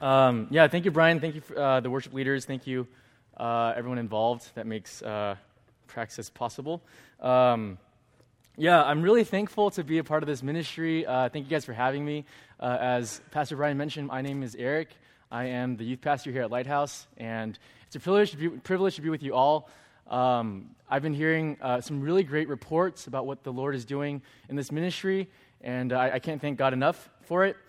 Thank you, Brian. Thank you, the worship leaders. Thank you, everyone involved that makes Praxis possible. I'm really thankful to be a part of this ministry. Thank you guys for having me. As Pastor Brian mentioned, my name is Eric. I am the youth pastor here at Lighthouse, and it's a privilege to be with you all. I've been hearing some really great reports about what the Lord is doing in this ministry, and I can't thank God enough for it.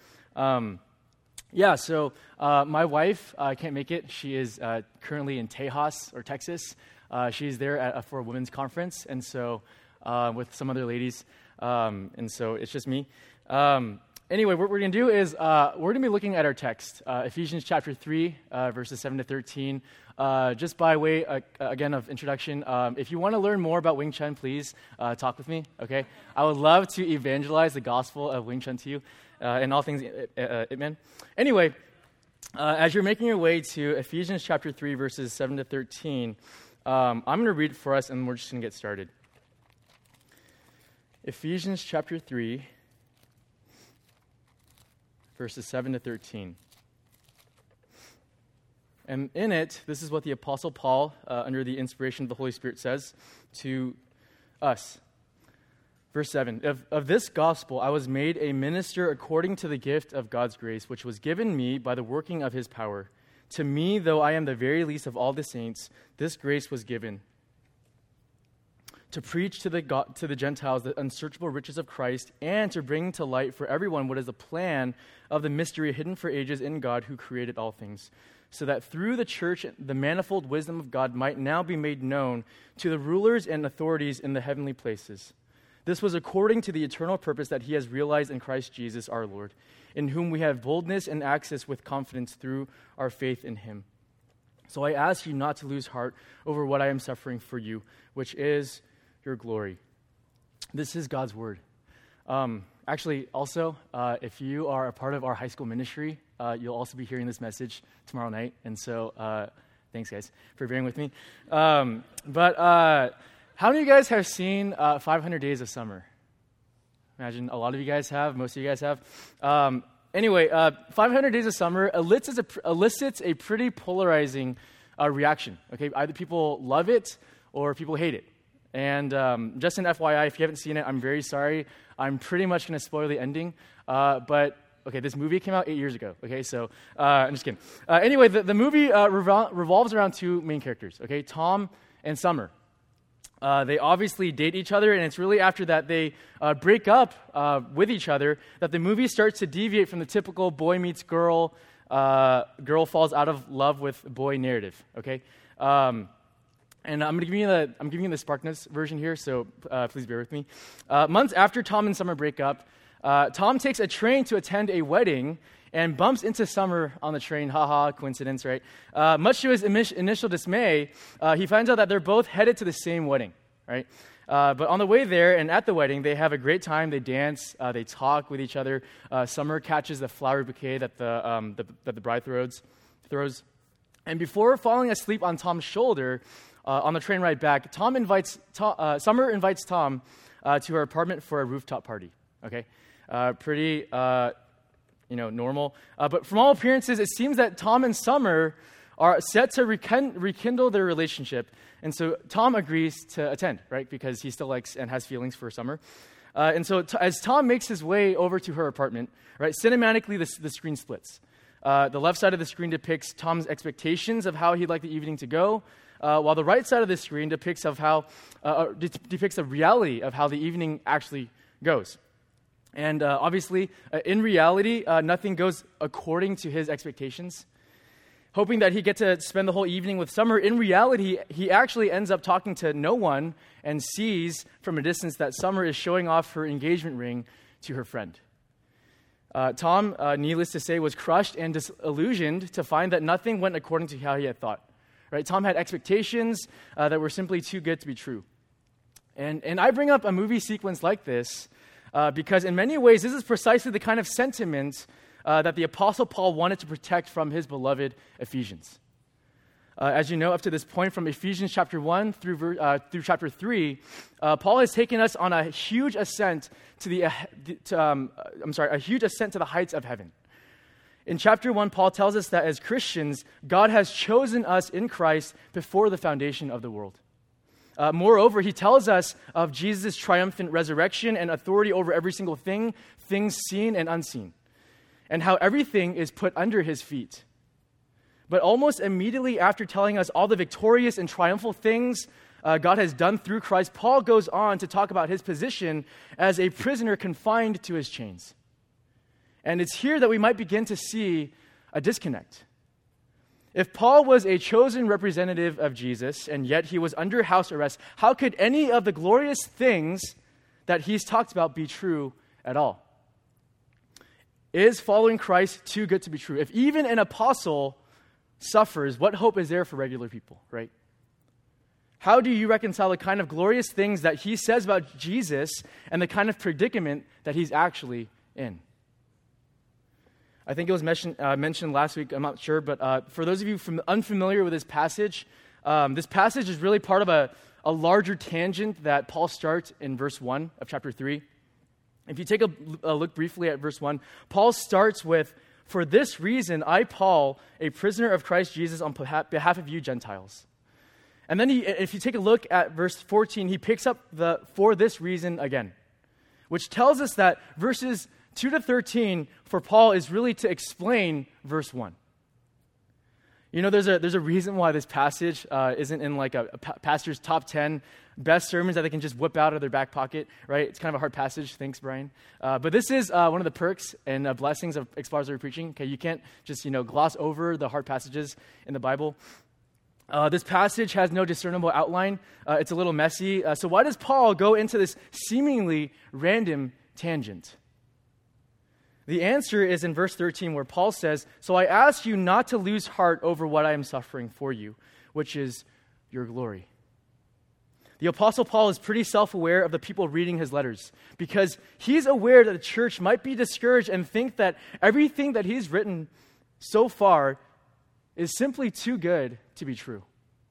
My wife can't make it. She is currently in Tejas, or Texas. She's there for a women's conference, and so with some other ladies, and so it's just me. Anyway, what we're going to do is we're going to be looking at our text, Ephesians chapter 3, verses 7 to 13. Just by way, again, of introduction, if you want to learn more about Wing Chun, please talk with me, okay? I would love to evangelize the gospel of Wing Chun to you and all things Itman. Anyway, as you're making your way to Ephesians chapter 3, verses 7 to 13, I'm going to read it for us, and we're just going to get started. Ephesians chapter 3, verses 7 to 13. And in it, this is what the Apostle Paul, under the inspiration of the Holy Spirit, says to us. Verse 7, of this gospel I was made a minister according to the gift of God's grace, which was given me by the working of his power. To me, though I am the very least of all the saints, this grace was given, to preach to the Gentiles the unsearchable riches of Christ, and to bring to light for everyone what is the plan of the mystery hidden for ages in God who created all things, so that through the church the manifold wisdom of God might now be made known to the rulers and authorities in the heavenly places. This was according to the eternal purpose that he has realized in Christ Jesus our Lord, in whom we have boldness and access with confidence through our faith in him. So I ask you not to lose heart over what I am suffering for you, which is your glory. This is God's word. If you are a part of our high school ministry, you'll also be hearing this message tomorrow night. And so thanks, guys, for bearing with me. How many of you guys have seen 500 Days of Summer? Imagine a lot of you guys have. Most of you guys have. 500 Days of Summer elicits a pretty polarizing reaction. Okay, either people love it or people hate it. And just an FYI, if you haven't seen it, I'm very sorry. I'm pretty much going to spoil the ending. This movie came out 8 years ago. Okay, so I'm just kidding. The movie revolves around two main characters. Okay, Tom and Summer. They obviously date each other, and it's really after that they break up with each other that the movie starts to deviate from the typical boy meets girl, girl falls out of love with boy narrative. Okay. And I'm giving you the SparkNotes version here, so please bear with me. Months after Tom and Summer break up, Tom takes a train to attend a wedding and bumps into Summer on the train. Haha, coincidence, right? Much to his initial dismay, he finds out that they're both headed to the same wedding, right? But on the way there and at the wedding, they have a great time. They dance, they talk with each other. Summer catches the flower bouquet that the bride throws. And before falling asleep on Tom's shoulder, on the train ride back, Summer invites Tom to her apartment for a rooftop party. Okay, pretty normal. But from all appearances, it seems that Tom and Summer are set to rekindle their relationship, and so Tom agrees to attend, right? Because he still likes and has feelings for Summer. And so as Tom makes his way over to her apartment, right? Cinematically, the screen splits. The left side of the screen depicts Tom's expectations of how he'd like the evening to go, while the right side of the screen depicts the reality of how the evening actually goes. And obviously, in reality, nothing goes according to his expectations. Hoping that he'd get to spend the whole evening with Summer, in reality, he actually ends up talking to no one and sees from a distance that Summer is showing off her engagement ring to her friend. Tom, needless to say, was crushed and disillusioned to find that nothing went according to how he had thought. Right? Tom had expectations that were simply too good to be true. And I bring up a movie sequence like this because in many ways, this is precisely the kind of sentiment that the Apostle Paul wanted to protect from his beloved Ephesians. As you know, up to this point, from Ephesians chapter 1 through chapter 3, Paul has taken us on a huge ascent to the heights of heaven. In chapter 1, Paul tells us that as Christians, God has chosen us in Christ before the foundation of the world. Moreover, he tells us of Jesus' triumphant resurrection and authority over every single thing, things seen and unseen, and how everything is put under his feet. But almost immediately after telling us all the victorious and triumphal things God has done through Christ, Paul goes on to talk about his position as a prisoner confined to his chains. And it's here that we might begin to see a disconnect. If Paul was a chosen representative of Jesus, and yet he was under house arrest, how could any of the glorious things that he's talked about be true at all? Is following Christ too good to be true? If even an apostle suffers, what hope is there for regular people, right? How do you reconcile the kind of glorious things that he says about Jesus and the kind of predicament that he's actually in? I think it was mentioned last week, I'm not sure, but for those of you unfamiliar with this passage is really part of a larger tangent that Paul starts in verse 1 of chapter 3. If you take a look briefly at verse 1, Paul starts with, "For this reason, I, Paul, a prisoner of Christ Jesus on behalf of you Gentiles." And then if you take a look at verse 14, he picks up the "for this reason" again, which tells us that verses 2 to 13 for Paul is really to explain verse 1. You know, there's a reason why this passage isn't in like a pastor's top 10 best sermons that they can just whip out of their back pocket, right? It's kind of a hard passage. Thanks, Brian. But this is one of the perks and blessings of expository preaching. Okay, you can't just, gloss over the hard passages in the Bible. This passage has no discernible outline. It's a little messy. So why does Paul go into this seemingly random tangent? The answer is in verse 13 where Paul says, "So I ask you not to lose heart over what I am suffering for you, which is your glory." The Apostle Paul is pretty self-aware of the people reading his letters because he's aware that the church might be discouraged and think that everything that he's written so far is simply too good to be true.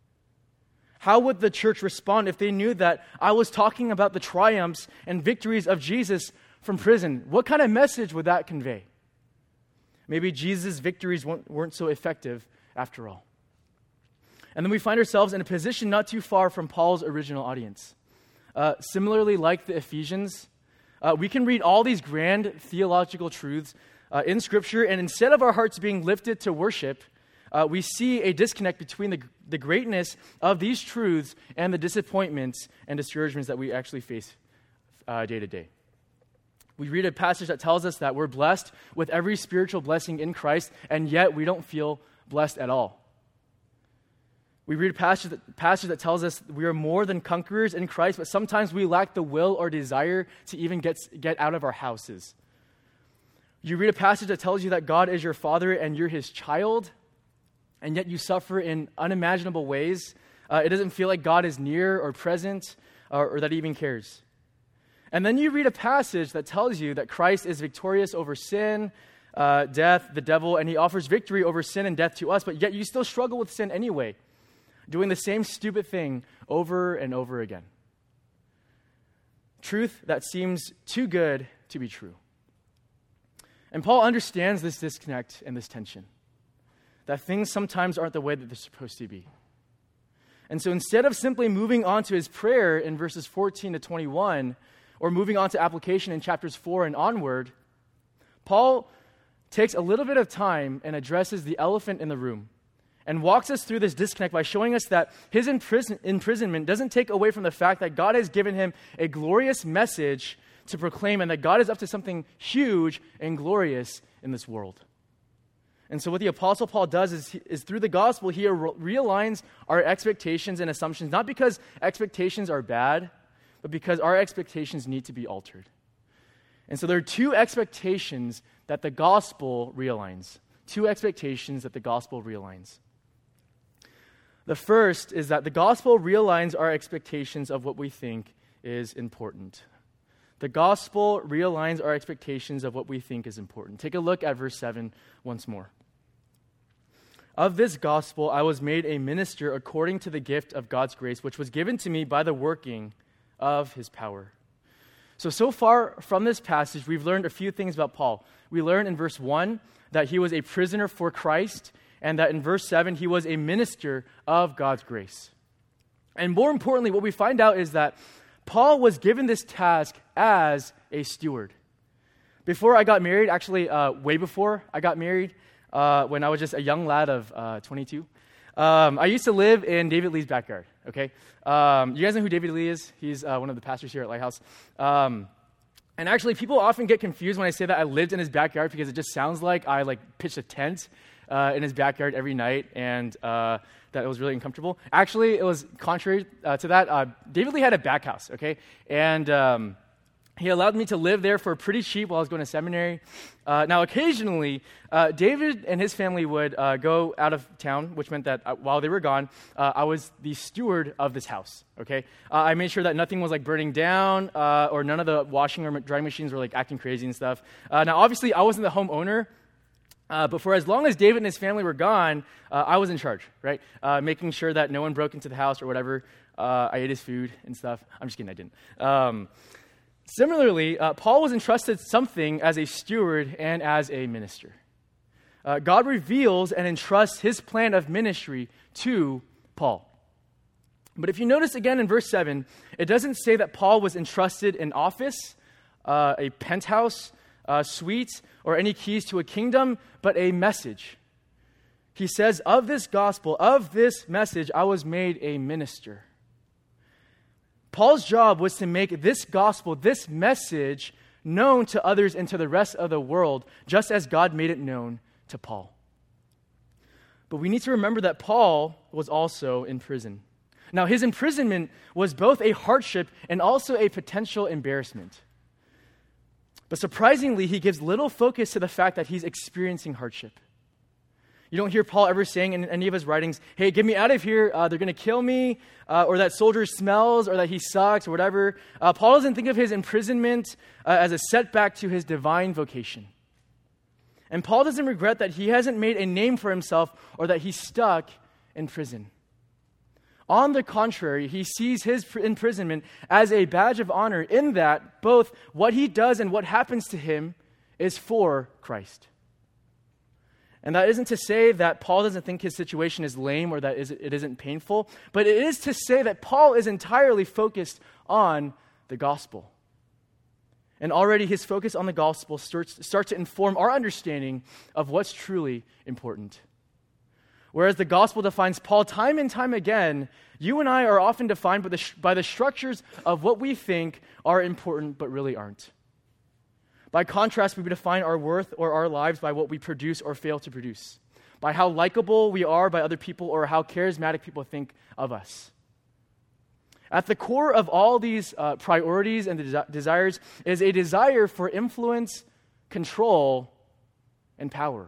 How would the church respond if they knew that I was talking about the triumphs and victories of Jesus from prison? What kind of message would that convey? Maybe Jesus' victories weren't so effective after all. And then we find ourselves in a position not too far from Paul's original audience. Similarly, like the Ephesians, we can read all these grand theological truths in Scripture, and instead of our hearts being lifted to worship, we see a disconnect between the greatness of these truths and the disappointments and discouragements that we actually face day to day. We read a passage that tells us that we're blessed with every spiritual blessing in Christ, and yet we don't feel blessed at all. We read a passage that tells us we are more than conquerors in Christ, but sometimes we lack the will or desire to even get out of our houses. You read a passage that tells you that God is your Father and you're His child, and yet you suffer in unimaginable ways. It doesn't feel like God is near or present or that He even cares. And then you read a passage that tells you that Christ is victorious over sin, death, the devil, and He offers victory over sin and death to us, but yet you still struggle with sin anyway, doing the same stupid thing over and over again. Truth that seems too good to be true. And Paul understands this disconnect and this tension, that things sometimes aren't the way that they're supposed to be. And so instead of simply moving on to his prayer in verses 14 to 21, or moving on to application in chapters 4 and onward, Paul takes a little bit of time and addresses the elephant in the room and walks us through this disconnect by showing us that his imprisonment doesn't take away from the fact that God has given him a glorious message to proclaim and that God is up to something huge and glorious in this world. And so what the Apostle Paul does is through the gospel, he realigns our expectations and assumptions, not because expectations are bad, but because our expectations need to be altered. And so there are two expectations that the gospel realigns. Two expectations that the gospel realigns. The first is that the gospel realigns our expectations of what we think is important. The gospel realigns our expectations of what we think is important. Take a look at verse 7 once more. Of this gospel I was made a minister according to the gift of God's grace, which was given to me by the working of His power. So far from this passage, we've learned a few things about Paul. We learn in verse 1 that he was a prisoner for Christ, and that in verse 7, he was a minister of God's grace. And more importantly, what we find out is that Paul was given this task as a steward. Before I got married, actually way before I got married, when I was just a young lad of 22, I used to live in David Lee's backyard, okay? You guys know who David Lee is? He's one of the pastors here at Lighthouse. And actually, people often get confused when I say that I lived in his backyard because it just sounds like I pitched a tent in his backyard every night and that it was really uncomfortable. Actually, it was contrary to that. David Lee had a back house, okay? And he allowed me to live there for pretty cheap while I was going to seminary. Now, occasionally, David and his family would go out of town, which meant that while they were gone, I was the steward of this house, okay? I made sure that nothing was burning down or none of the washing or drying machines were acting crazy and stuff. Now, obviously, I wasn't the homeowner, but for as long as David and his family were gone, I was in charge, right? Making sure that no one broke into the house or whatever. I ate his food and stuff. I'm just kidding, I didn't. Similarly, Paul was entrusted something as a steward and as a minister. God reveals and entrusts his plan of ministry to Paul. But if you notice again in verse 7, it doesn't say that Paul was entrusted an office, a penthouse, suite, or any keys to a kingdom, but a message. He says, of this gospel, of this message, I was made a minister. Paul's job was to make this gospel, this message, known to others and to the rest of the world, just as God made it known to Paul. But we need to remember that Paul was also in prison. Now, his imprisonment was both a hardship and also a potential embarrassment. But surprisingly, he gives little focus to the fact that he's experiencing hardship. You don't hear Paul ever saying in any of his writings, hey, get me out of here, they're going to kill me, or that soldier smells, or that he sucks, or whatever. Paul doesn't think of his imprisonment as a setback to his divine vocation. And Paul doesn't regret that he hasn't made a name for himself or that he's stuck in prison. On the contrary, he sees his imprisonment as a badge of honor in that both what he does and what happens to him is for Christ. And that isn't to say that Paul doesn't think his situation is lame or that it isn't painful, but it is to say that Paul is entirely focused on the gospel. And already his focus on the gospel starts to inform our understanding of what's truly important. Whereas the gospel defines Paul time and time again, you and I are often defined by the structures of what we think are important but really aren't. By contrast, we define our worth or our lives by what we produce or fail to produce, by how likable we are by other people or how charismatic people think of us. At the core of all these priorities and desires is a desire for influence, control, and power.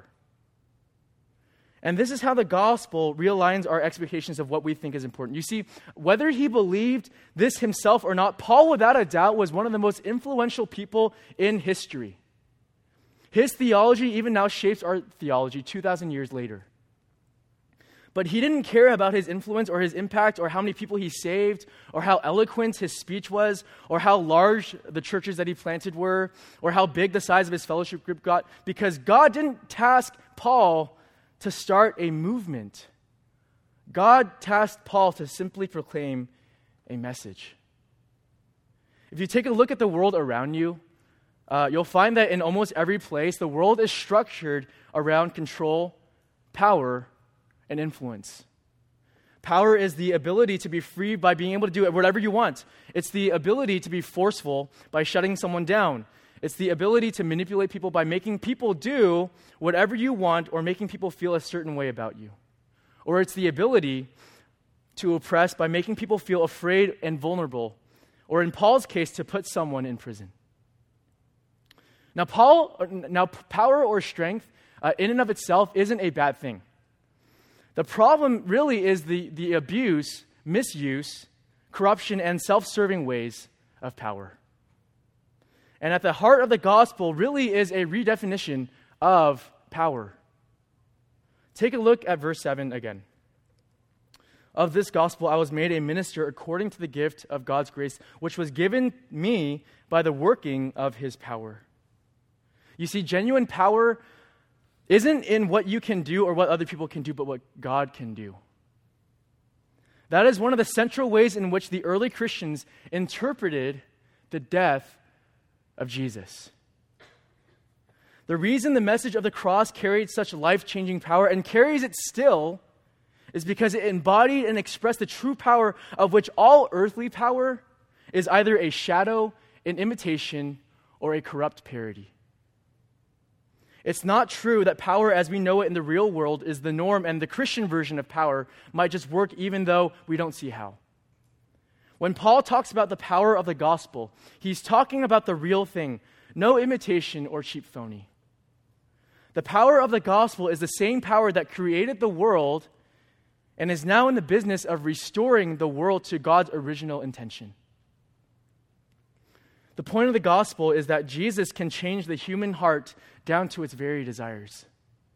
And this is how the gospel realigns our expectations of what we think is important. You see, whether he believed this himself or not, Paul, without a doubt, was one of the most influential people in history. His theology even now shapes our theology 2,000 years later. But he didn't care about his influence or his impact or how many people he saved or how eloquent his speech was or how large the churches that he planted were or how big the size of his fellowship group got, because God didn't task Paul to start a movement. God tasked Paul to simply proclaim a message. If you take a look at the world around you, you'll find that in almost every place, the world is structured around control, power, and influence. Power is the ability to be free by being able to do whatever you want. It's the ability to be forceful by shutting someone down. It's the ability to manipulate people by making people do whatever you want or making people feel a certain way about you. Or it's the ability to oppress by making people feel afraid and vulnerable, or in Paul's case, to put someone in prison. Now, power or strength in and of itself isn't a bad thing. The problem really is the abuse, misuse, corruption, and self-serving ways of power. And at the heart of the gospel really is a redefinition of power. Take a look at verse 7 again. Of this gospel I was made a minister according to the gift of God's grace, which was given me by the working of his power. You see, genuine power isn't in what you can do or what other people can do, but what God can do. That is one of the central ways in which the early Christians interpreted the death of Jesus. The reason the message of the cross carried such life-changing power and carries it still is because it embodied and expressed the true power of which all earthly power is either a shadow, an imitation, or a corrupt parody. It's not true that power as we know it in the real world is the norm and the Christian version of power might just work even though we don't see how. When Paul talks about the power of the gospel, he's talking about the real thing, no imitation or cheap phony. The power of the gospel is the same power that created the world and is now in the business of restoring the world to God's original intention. The point of the gospel is that Jesus can change the human heart down to its very desires.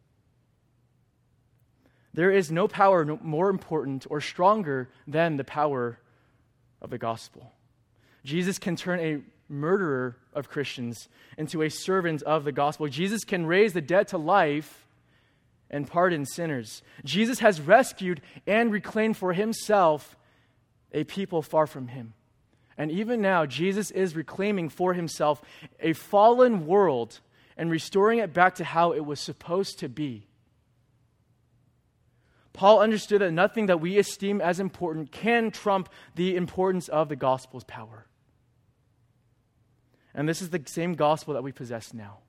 There is no power more important or stronger than the power of the gospel. Jesus can turn a murderer of Christians into a servant of the gospel. Jesus can raise the dead to life and pardon sinners. Jesus has rescued and reclaimed for himself a people far from him. And even now, Jesus is reclaiming for himself a fallen world and restoring it back to how it was supposed to be. Paul understood that nothing that we esteem as important can trump the importance of the gospel's power. And this is the same gospel that we possess now.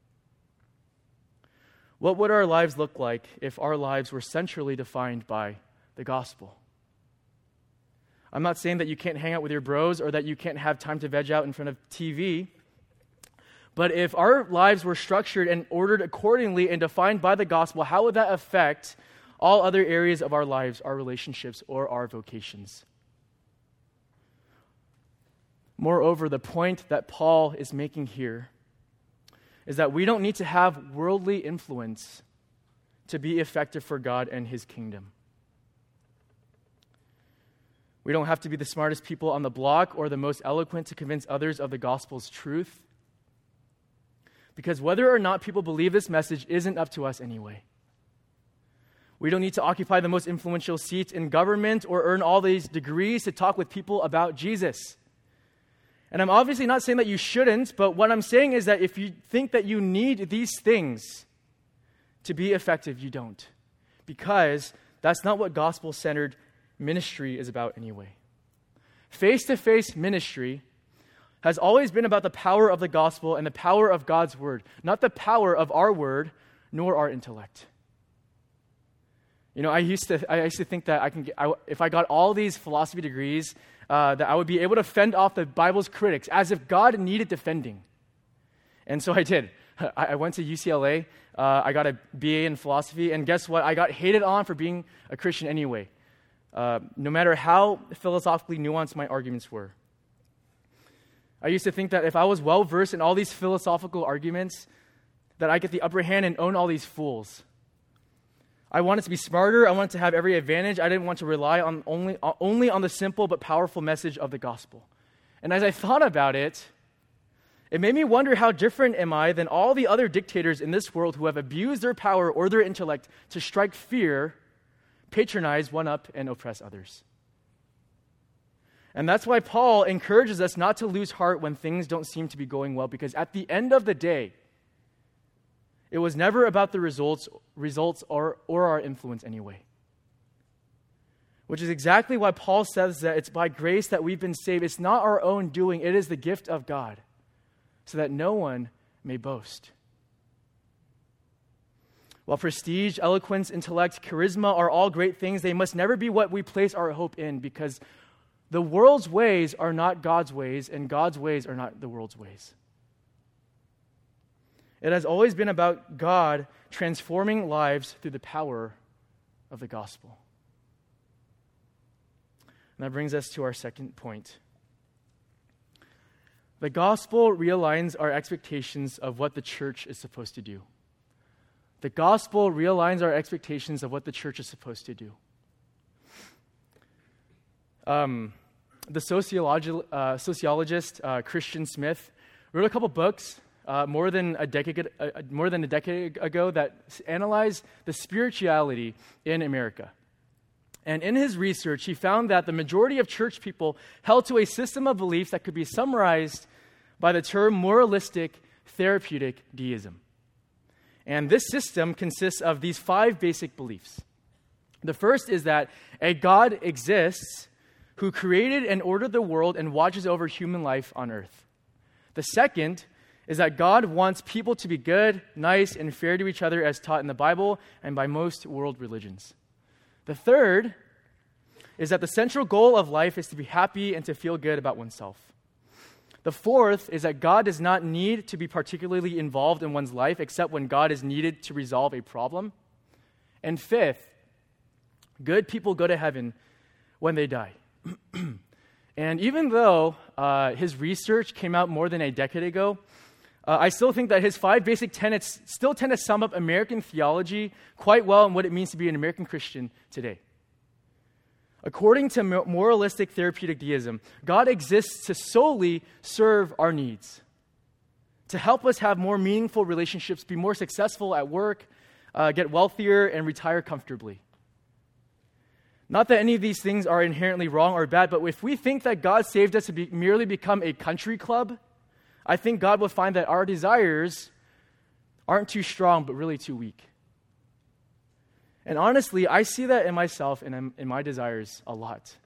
What would our lives look like if our lives were centrally defined by the gospel? I'm not saying that you can't hang out with your bros or that you can't have time to veg out in front of TV. But if our lives were structured and ordered accordingly and defined by the gospel, how would that affect all other areas of our lives, our relationships, or our vocations? Moreover, the point that Paul is making here is that we don't need to have worldly influence to be effective for God and his kingdom. We don't have to be the smartest people on the block or the most eloquent to convince others of the gospel's truth. Because whether or not people believe this message isn't up to us anyway. We don't need to occupy the most influential seats in government or earn all these degrees to talk with people about Jesus. And I'm obviously not saying that you shouldn't, but what I'm saying is that if you think that you need these things to be effective, you don't. Because that's not what gospel-centered ministry is about anyway. Face-to-face ministry has always been about the power of the gospel and the power of God's word, not the power of our word nor our intellect. You know, I used to think that if I got all these philosophy degrees, that I would be able to fend off the Bible's critics as if God needed defending. And so I did. I went to UCLA. I got a BA in philosophy, and guess what? I got hated on for being a Christian anyway, no matter how philosophically nuanced my arguments were. I used to think that if I was well-versed in all these philosophical arguments, that I get the upper hand and own all these fools. I wanted to be smarter. I wanted to have every advantage. I didn't want to rely on only on the simple but powerful message of the gospel. And as I thought about it, it made me wonder how different am I than all the other dictators in this world who have abused their power or their intellect to strike fear, patronize, one-up, and oppress others. And that's why Paul encourages us not to lose heart when things don't seem to be going well, because at the end of the day, it was never about the results or our influence anyway. Which is exactly why Paul says that it's by grace that we've been saved. It's not our own doing. It is the gift of God, so that no one may boast. While prestige, eloquence, intellect, charisma are all great things, they must never be what we place our hope in, because the world's ways are not God's ways, and God's ways are not the world's ways. It has always been about God transforming lives through the power of the gospel. And that brings us to our second point. The gospel realigns our expectations of what the church is supposed to do. The gospel realigns our expectations of what the church is supposed to do. The sociologist Christian Smith wrote a couple books more than a decade ago that analyzed the spirituality in America. And in his research, he found that the majority of church people held to a system of beliefs that could be summarized by the term moralistic therapeutic deism. And this system consists of these 5 basic beliefs. The first is that a God exists who created and ordered the world and watches over human life on earth. The second is that God wants people to be good, nice, and fair to each other as taught in the Bible and by most world religions. The third is that the central goal of life is to be happy and to feel good about oneself. The fourth is that God does not need to be particularly involved in one's life except when God is needed to resolve a problem. And fifth, good people go to heaven when they die. And even though his research came out more than a decade ago, I still think that his 5 basic tenets still tend to sum up American theology quite well and what it means to be an American Christian today. According to moralistic therapeutic deism, God exists to solely serve our needs, to help us have more meaningful relationships, be more successful at work, get wealthier, and retire comfortably. Not that any of these things are inherently wrong or bad, but if we think that God saved us to merely become a country club, I think God will find that our desires aren't too strong, but really too weak. And honestly, I see that in myself and in my desires a lot.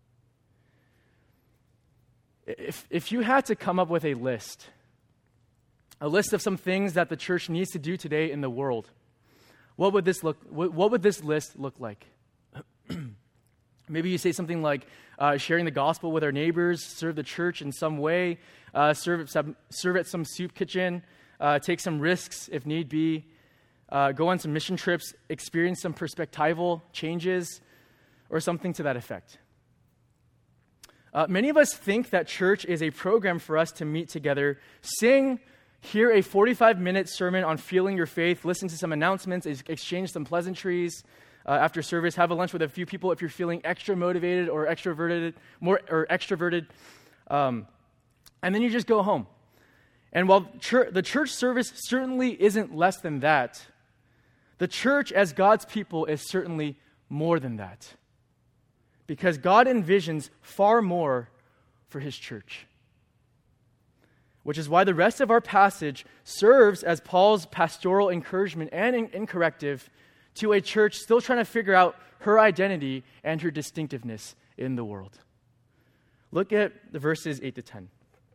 If you had to come up with a list of some things that the church needs to do today in the world, what would this list look like? Maybe you say something like sharing the gospel with our neighbors, serve the church in some way, serve at some soup kitchen, take some risks if need be, go on some mission trips, experience some perspectival changes, or something to that effect. Many of us think that church is a program for us to meet together, sing, hear a 45-minute sermon on feeling your faith, listen to some announcements, exchange some pleasantries, after service, have a lunch with a few people if you're feeling extra motivated or extroverted, and then you just go home. And while the church service certainly isn't less than that, the church as God's people is certainly more than that. Because God envisions far more for his church. Which is why the rest of our passage serves as Paul's pastoral encouragement and corrective to a church still trying to figure out her identity and her distinctiveness in the world. Look at the verses 8 to 10.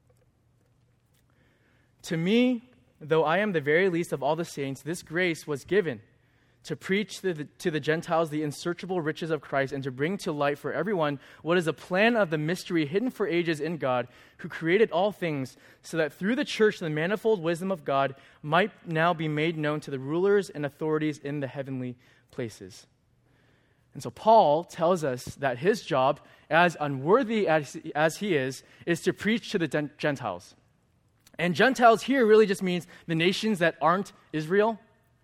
To me, though I am the very least of all the saints, this grace was given to preach to the Gentiles the unsearchable riches of Christ and to bring to light for everyone what is the plan of the mystery hidden for ages in God, who created all things, so that through the church the manifold wisdom of God might now be made known to the rulers and authorities in the heavenly places. And so Paul tells us that his job, as unworthy as he is to preach to the Gentiles. And Gentiles here really just means the nations that aren't Israel.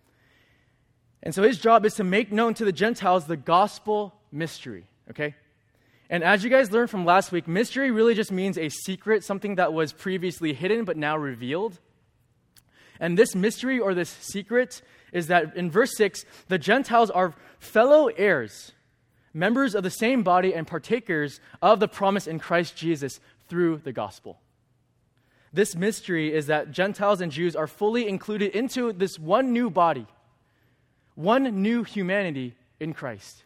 And so his job is to make known to the Gentiles the gospel mystery, okay? And as you guys learned from last week, mystery really just means a secret, something that was previously hidden but now revealed. And this mystery or this secret is that in verse 6, the Gentiles are fellow heirs, members of the same body and partakers of the promise in Christ Jesus through the gospel. This mystery is that Gentiles and Jews are fully included into this one new body, one new humanity in Christ.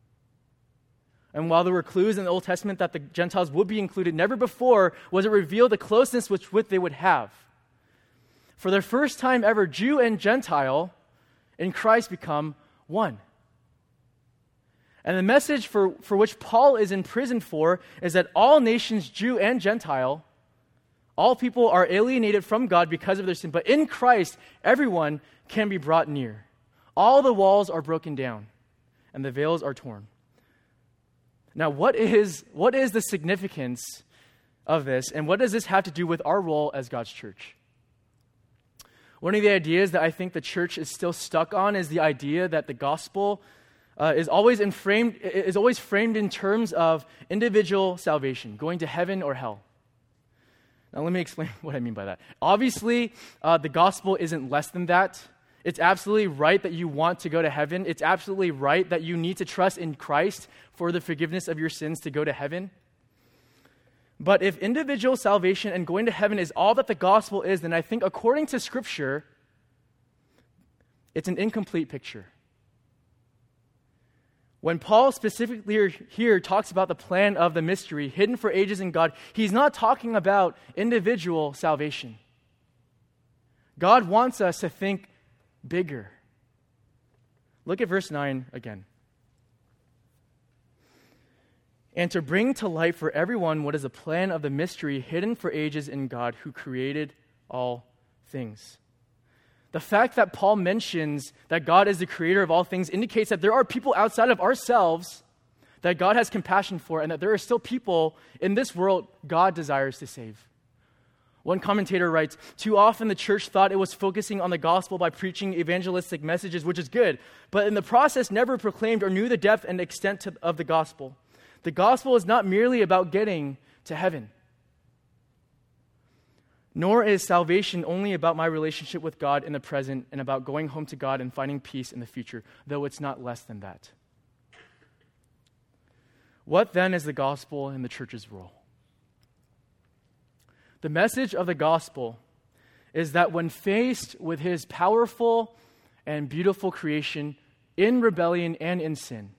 And while there were clues in the Old Testament that the Gentiles would be included, never before was it revealed the closeness which they would have. For the first time ever, Jew and Gentile in Christ become one. And the message for which Paul is in prison for is that all nations, Jew and Gentile, all people are alienated from God because of their sin, but in Christ, everyone can be brought near. All the walls are broken down, and the veils are torn. Now, what is the significance of this, and what does this have to do with our role as God's church? One of the ideas that I think the church is still stuck on is the idea that the gospel is always framed in terms of individual salvation, going to heaven or hell. Now, let me explain what I mean by that. Obviously, the gospel isn't less than that. It's absolutely right that you want to go to heaven. It's absolutely right that you need to trust in Christ for the forgiveness of your sins to go to heaven. But if individual salvation and going to heaven is all that the gospel is, then I think according to Scripture, it's an incomplete picture. When Paul specifically here talks about the plan of the mystery hidden for ages in God, he's not talking about individual salvation. God wants us to think bigger. Look at verse 9 again. And to bring to light for everyone what is the plan of the mystery hidden for ages in God who created all things. The fact that Paul mentions that God is the creator of all things indicates that there are people outside of ourselves that God has compassion for, and that there are still people in this world God desires to save. One commentator writes, "Too often the church thought it was focusing on the gospel by preaching evangelistic messages, which is good, but in the process never proclaimed or knew the depth and extent of the gospel. The gospel is not merely about getting to heaven. Nor is salvation only about my relationship with God in the present and about going home to God and finding peace in the future, though it's not less than that." What then is the gospel and the church's role? The message of the gospel is that when faced with his powerful and beautiful creation in rebellion and in sin,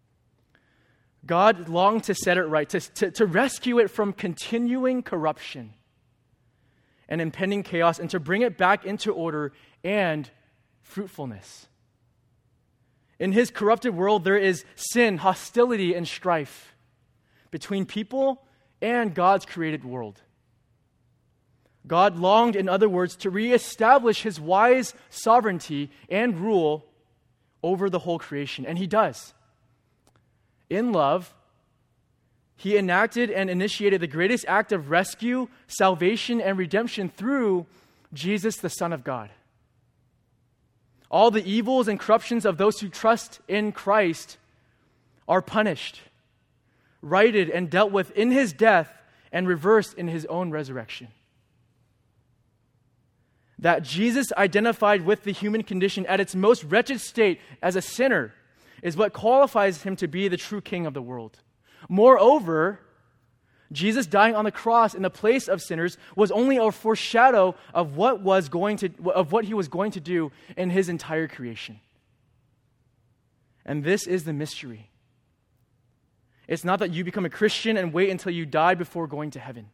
God longed to set it right, to rescue it from continuing corruption and impending chaos, and to bring it back into order and fruitfulness. In his corrupted world, there is sin, hostility, and strife between people and God's created world. God longed, in other words, to reestablish his wise sovereignty and rule over the whole creation, and he does. In love, he enacted and initiated the greatest act of rescue, salvation, and redemption through Jesus, the Son of God. All the evils and corruptions of those who trust in Christ are punished, righted, and dealt with in his death and reversed in his own resurrection. That Jesus identified with the human condition at its most wretched state as a sinner is what qualifies him to be the true king of the world. Moreover, Jesus dying on the cross in the place of sinners was only a foreshadow of what he was going to do in his entire creation. And this is the mystery. It's not that you become a Christian and wait until you die before going to heaven.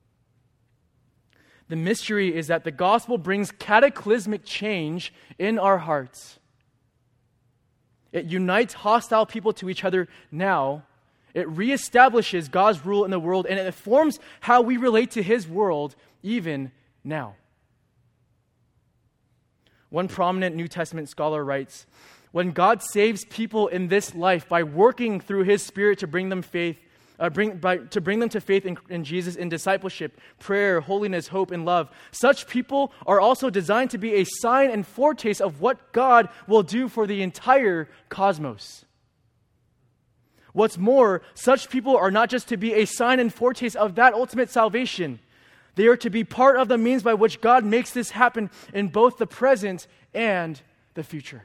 The mystery is that the gospel brings cataclysmic change in our hearts. It unites hostile people to each other now. It reestablishes God's rule in the world, and it informs how we relate to his world even now. One prominent New Testament scholar writes, "When God saves people in this life by working through his Spirit to bring them to faith in Jesus in discipleship, prayer, holiness, hope, and love, such people are also designed to be a sign and foretaste of what God will do for the entire cosmos. What's more, such people are not just to be a sign and foretaste of that ultimate salvation. They are to be part of the means by which God makes this happen in both the present and the future."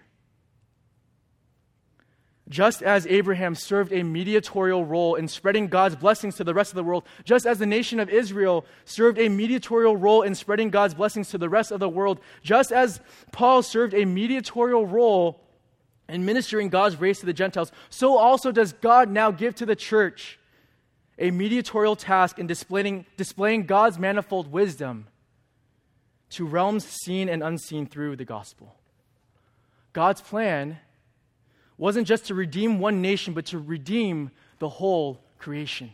Just as Abraham served a mediatorial role in spreading God's blessings to the rest of the world, just as the nation of Israel served a mediatorial role in spreading God's blessings to the rest of the world, just as Paul served a mediatorial role in ministering God's grace to the Gentiles, so also does God now give to the church a mediatorial task in displaying God's manifold wisdom to realms seen and unseen through the gospel. God's plan wasn't just to redeem one nation, but to redeem the whole creation.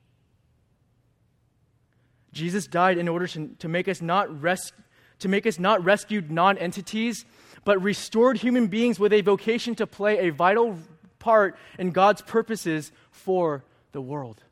Jesus died in order to make us not rescued non-entities, but restored human beings with a vocation to play a vital part in God's purposes for the world.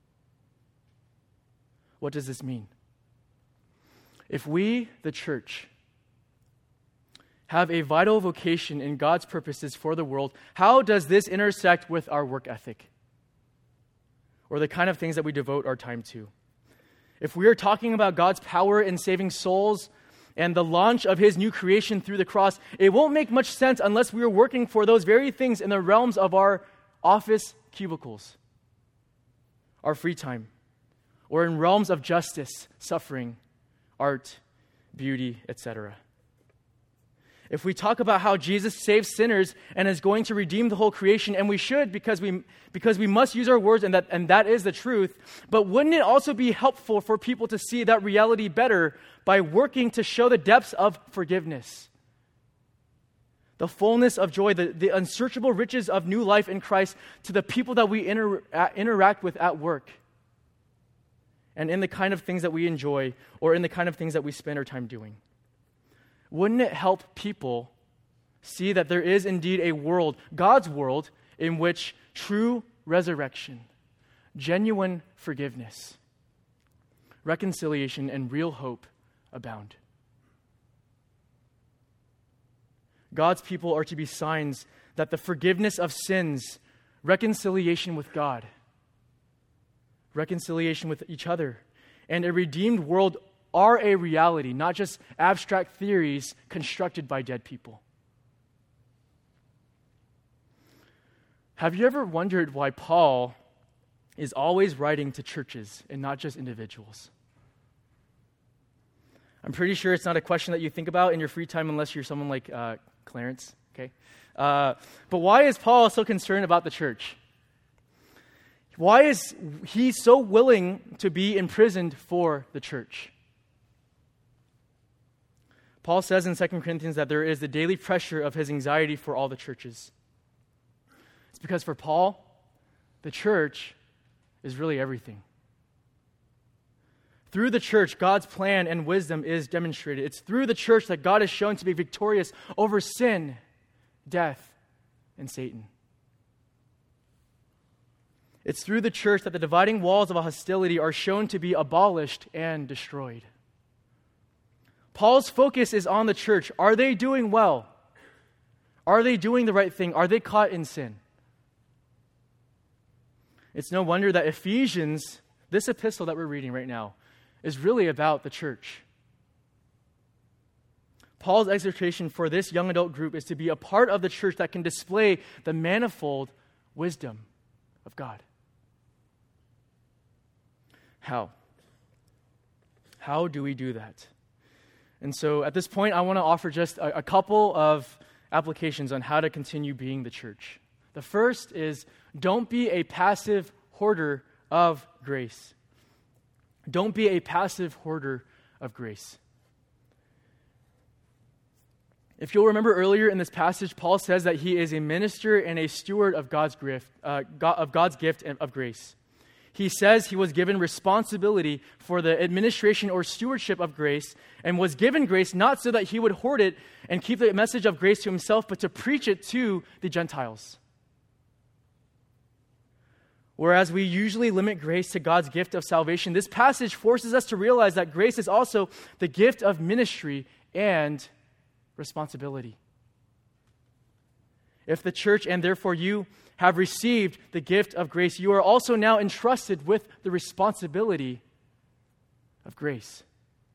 What does this mean? If we, the church, have a vital vocation in God's purposes for the world, how does this intersect with our work ethic or the kind of things that we devote our time to? if we are talking about God's power in saving souls and the launch of his new creation through the cross, it won't make much sense unless we are working for those very things in the realms of our office cubicles, our free time, or in realms of justice, suffering, art, beauty, etc. If we talk about how Jesus saves sinners and is going to redeem the whole creation, and we should because we must use our words and that is the truth, but wouldn't it also be helpful for people to see that reality better by working to show the depths of forgiveness, the fullness of joy, the unsearchable riches of new life in Christ to the people that we interact with at work and in the kind of things that we enjoy or in the kind of things that we spend our time doing? Wouldn't it help people see that there is indeed a world, God's world, in which true resurrection, genuine forgiveness, reconciliation, and real hope abound? God's people are to be signs that the forgiveness of sins, reconciliation with God, reconciliation with each other, and a redeemed world are a reality, not just abstract theories constructed by dead people. Have you ever wondered why Paul is always writing to churches and not just individuals? I'm pretty sure it's not a question that you think about in your free time unless you're someone like Clarence, okay? But why is Paul so concerned about the church? Why is he so willing to be imprisoned for the church? Paul says in 2 Corinthians that there is the daily pressure of his anxiety for all the churches. It's because for Paul, the church is really everything. Through the church, God's plan and wisdom is demonstrated. It's through the church that God is shown to be victorious over sin, death, and Satan. It's through the church that the dividing walls of hostility are shown to be abolished and destroyed. Paul's focus is on the church. Are they doing well? Are they doing the right thing? Are they caught in sin? It's no wonder that Ephesians, this epistle that we're reading right now, is really about the church. Paul's exhortation for this young adult group is to be a part of the church that can display the manifold wisdom of God. How? How do we do that? And so at this point, I want to offer just a couple of applications on how to continue being the church. The first is, don't be a passive hoarder of grace. Don't be a passive hoarder of grace. If you'll remember earlier in this passage, Paul says that he is a minister and a steward of God's gift of grace. He says he was given responsibility for the administration or stewardship of grace and was given grace not so that he would hoard it and keep the message of grace to himself, but to preach it to the Gentiles. Whereas we usually limit grace to God's gift of salvation, this passage forces us to realize that grace is also the gift of ministry and responsibility. If the church, and therefore you, have received the gift of grace, you are also now entrusted with the responsibility of grace.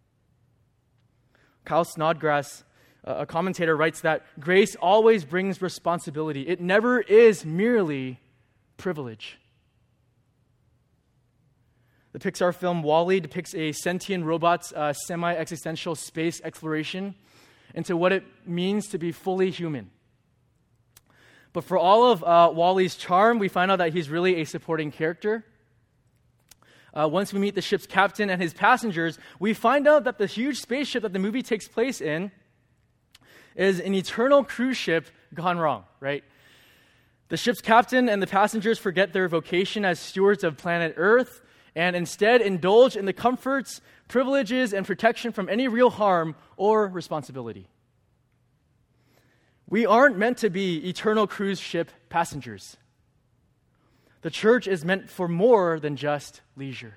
Kyle Snodgrass, a commentator, writes that grace always brings responsibility. It never is merely privilege. The Pixar film WALL-E depicts a sentient robot's semi-existential space exploration into what it means to be fully human. But for all of WALL-E's charm, we find out that he's really a supporting character. Once we meet the ship's captain and his passengers, we find out that the huge spaceship that the movie takes place in is an eternal cruise ship gone wrong, right? The ship's captain and the passengers forget their vocation as stewards of planet Earth and instead indulge in the comforts, privileges, and protection from any real harm or responsibility. We aren't meant to be eternal cruise ship passengers. The church is meant for more than just leisure.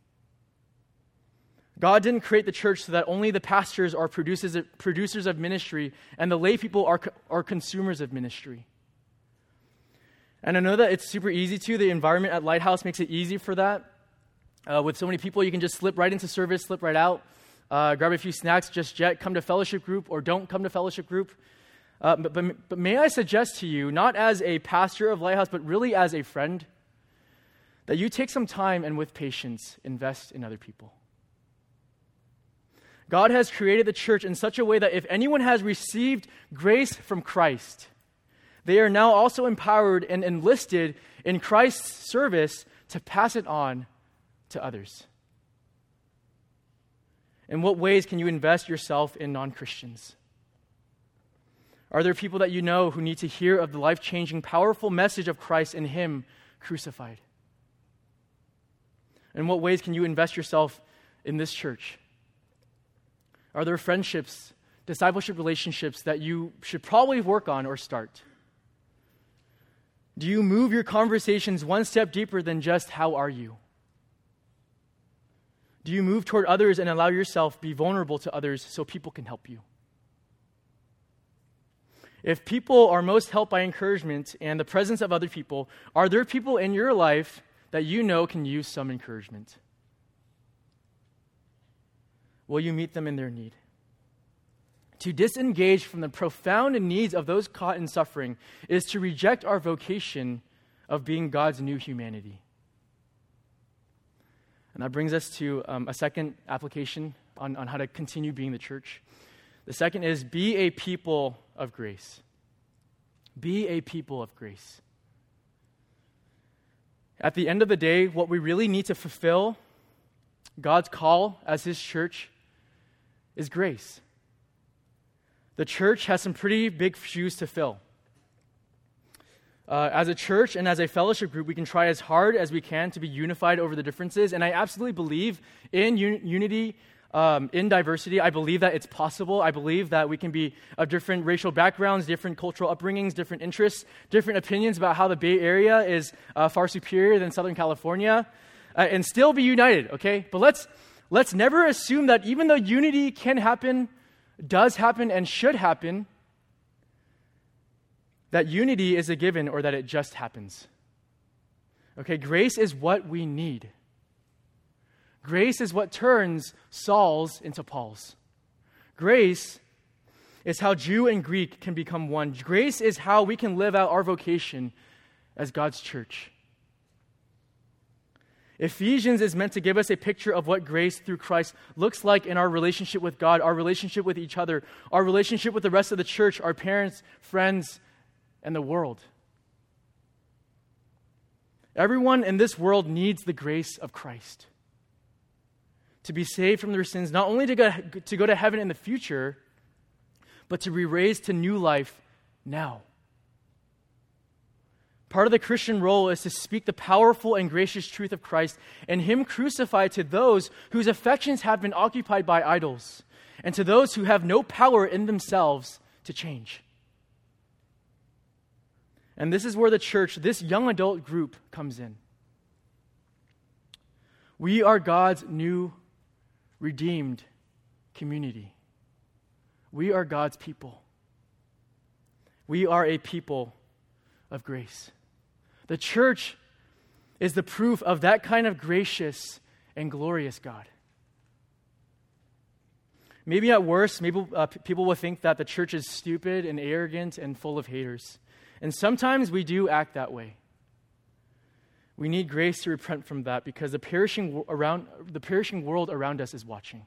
God didn't create the church so that only the pastors are producers of ministry and the lay people are consumers of ministry. And I know that it's super easy to. The environment at Lighthouse makes it easy for that. With so many people, you can just slip right into service, slip right out, grab a few snacks, just come to fellowship group, or don't come to fellowship group. But may I suggest to you, not as a pastor of Lighthouse, but really as a friend, that you take some time and with patience invest in other people. God has created the church in such a way that if anyone has received grace from Christ, they are now also empowered and enlisted in Christ's service to pass it on to others. In what ways can you invest yourself in non-Christians? Are there people that you know who need to hear of the life-changing, powerful message of Christ and Him crucified? In what ways can you invest yourself in this church? Are there friendships, discipleship relationships that you should probably work on or start? Do you move your conversations one step deeper than just, how are you? Do you move toward others and allow yourself be vulnerable to others so people can help you? If people are most helped by encouragement and the presence of other people, are there people in your life that you know can use some encouragement? Will you meet them in their need? To disengage from the profound needs of those caught in suffering is to reject our vocation of being God's new humanity. And that brings us to a second application on how to continue being the church. The second is, be a people of grace. Be a people of grace. At the end of the day, what we really need to fulfill God's call as His church is grace. The church has some pretty big shoes to fill. As a church and as a fellowship group, we can try as hard as we can to be unified over the differences, and I absolutely believe in unity, in diversity. I believe that it's possible. I believe that we can be of different racial backgrounds, different cultural upbringings, different interests, different opinions about how the Bay Area is far superior than Southern California, and still be united, okay? But let's never assume that even though unity can happen, does happen, and should happen, that unity is a given or that it just happens. Okay, grace is what we need. Grace is what turns Saul's into Paul's. Grace is how Jew and Greek can become one. Grace is how we can live out our vocation as God's church. Ephesians is meant to give us a picture of what grace through Christ looks like in our relationship with God, our relationship with each other, our relationship with the rest of the church, our parents, friends, and the world. Everyone in this world needs the grace of Christ to be saved from their sins, not only to go to heaven in the future, but to be raised to new life now. Part of the Christian role is to speak the powerful and gracious truth of Christ and Him crucified to those whose affections have been occupied by idols, and to those who have no power in themselves to change. And this is where the church, this young adult group, comes in. We are God's new, redeemed community. We are God's people. We are a people of grace. The church is the proof of that kind of gracious and glorious God. Maybe at worst, people will think that the church is stupid and arrogant and full of haters. And sometimes we do act that way. We need grace to repent from that because the perishing world around us is watching.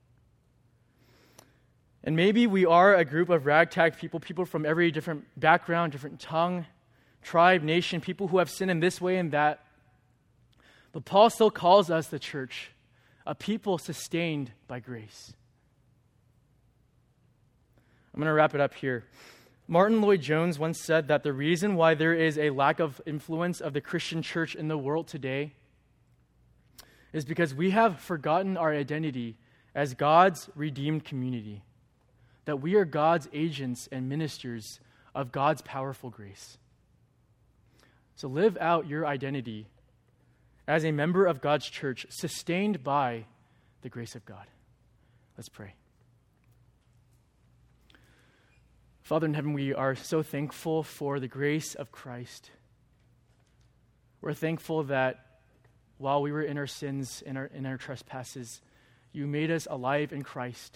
And maybe we are a group of ragtag people from every different background, different tongue, tribe, nation, people who have sinned in this way and that. But Paul still calls us the church, a people sustained by grace. I'm going to wrap it up here. Martin Lloyd-Jones once said that the reason why there is a lack of influence of the Christian church in the world today is because we have forgotten our identity as God's redeemed community, that we are God's agents and ministers of God's powerful grace. So live out your identity as a member of God's church, sustained by the grace of God. Let's pray. Father in heaven, we are so thankful for the grace of Christ. We're thankful that while we were in our sins, in our trespasses, you made us alive in Christ.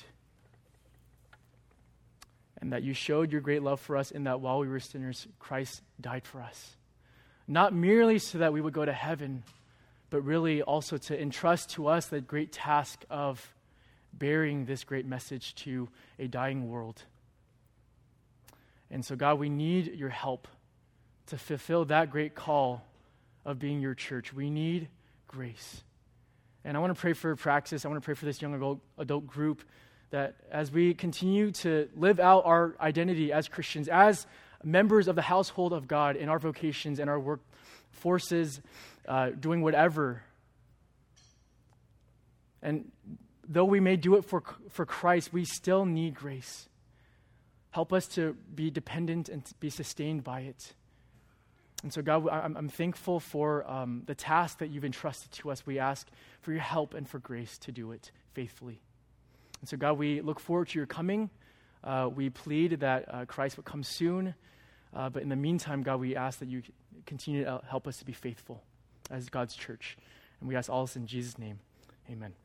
And that you showed your great love for us in that while we were sinners, Christ died for us. Not merely so that we would go to heaven, but really also to entrust to us the great task of bearing this great message to a dying world. And so, God, we need your help to fulfill that great call of being your church. We need grace. And I want to pray for Praxis. I want to pray for this young adult group that as we continue to live out our identity as Christians, as members of the household of God in our vocations and our work forces, doing whatever. And though we may do it for Christ, we still need grace. Help us to be dependent and to be sustained by it. And so, God, I'm thankful for the task that you've entrusted to us. We ask for your help and for grace to do it faithfully. And so, God, we look forward to your coming. We plead that Christ would come soon. But in the meantime, God, we ask that you continue to help us to be faithful as God's church. And we ask all this in Jesus' name. Amen.